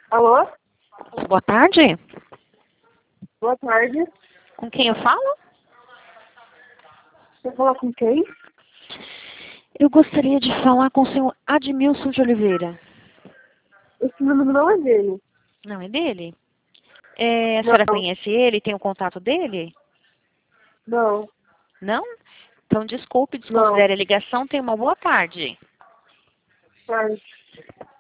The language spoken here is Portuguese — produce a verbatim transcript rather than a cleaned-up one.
Alô? Boa tarde. Boa tarde. Com quem eu falo? Você fala com quem? Eu gostaria de falar com o senhor Admilson de Oliveira. Esse número não é dele. Não é dele? É, a Não. senhora conhece ele? Tem o contato dele? Não. Não? Então, desculpe, Não. desconsidere a ligação. Tenha uma boa tarde. Tarde.